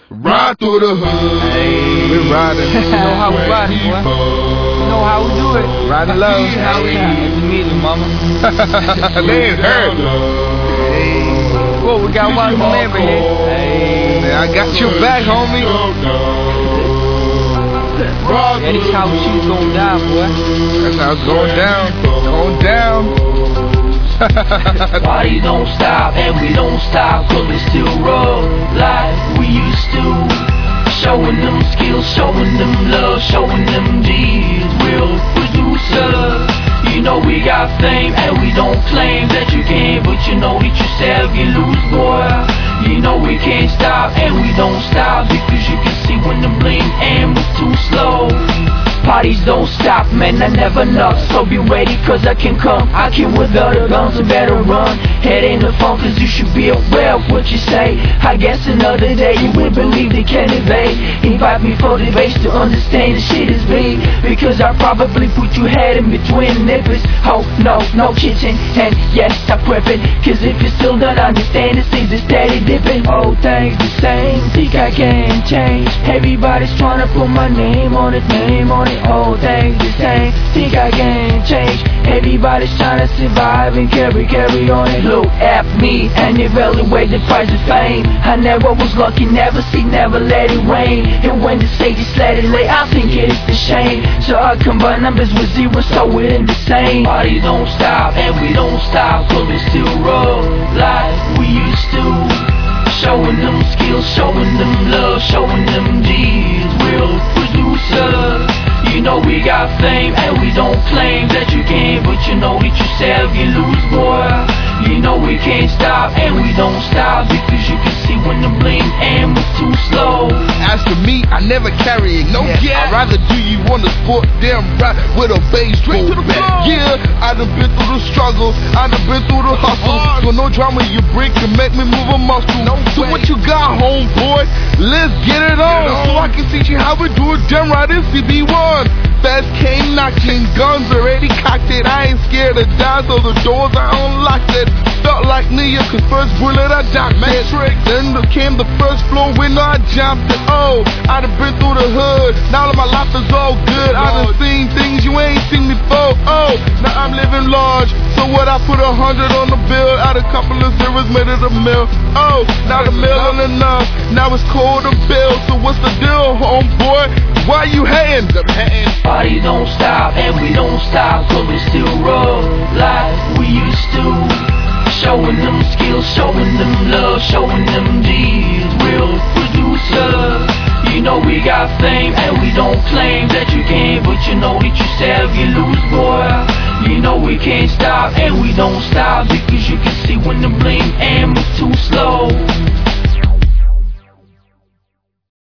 Ride through the hood. Hey, we riding. You know how we riding, boy. You know how we do it. Riding low. How we do it. Music, mama. They ain't heard. Hey. Whoa, we got one member here. Hey. Man, I got your back, homie. Yeah, this how we shoot going down, boy. That's how it's going down. Going down. Party don't stop and we don't stop, cause we still roll like we used to. Showing them skills, showing them love, showing them deeds. Real producers, you know we got fame and we don't claim that you can, but you know that yourself you lose, boy. You know we can't stop and we don't stop, because you can see when the blame and was too slow. Parties don't stop, man, I never knock. So be ready, cause I can come. I can without a gun, so better run. Head in the phone, cause you should be aware of what you say. I guess another day you wouldn't believe they can invade. Invite me for the base to understand the shit is big, because I probably put your head in between nippers. Oh, no kitchen, and yes, I prep it, cause if you still don't understand, it seems it's steady dipping. Oh, things the same, think I can change. Everybody's trying to put my name on it, All things the same, think I can change. Everybody's trying to survive and carry on it. Look at me and evaluate the price of fame. I never was lucky, never see, never let it rain. And when they say just let it lay, I think it is the shame. So I combine numbers with zeros, so it ain't the same. Party don't stop and we don't stop, cause we still roll like we used to. Showing them skills, showing them love, showing them deeds. Real producers, you know we got fame and we don't claim that you can, but you know that yourself you lose, boy. You know we can't stop and we don't stop, because you can see when the blame and was too slow. As for me, I never carry it, no I'd rather do you on the sport, damn right, with a bass straight to the floor. Yeah, I done been through the struggle, I done been through the hustle. So no drama you bring can make me move a muscle. So what you got, homeboy? Let's get it on. So I can teach you how we do it, damn right, it's CB1. Fast came knocking, guns already cocked it. I ain't scared to die, so the doors I unlocked it. Felt like Nia, cause first bullet I dropped it. Then came the first floor window, I jumped it. Oh, I done been through the hood, now my life is all good. I done seen things you ain't seen before. Oh, now I'm living large, so what, I put 100 on the bill. Add a couple of zeros, made it a mill. Oh, now the mill ain't enough, now it's cold to build. So what's the deal, homeboy? Why you hating? Party don't stop and we don't stop, cause we still roll like we used to. Showing them skills, showing them love, showing them deeds. Real producers, you know we got fame and we don't claim that you can, but you know that yourself you lose, boy. You know we can't stop and we don't stop, because you can see when the blame and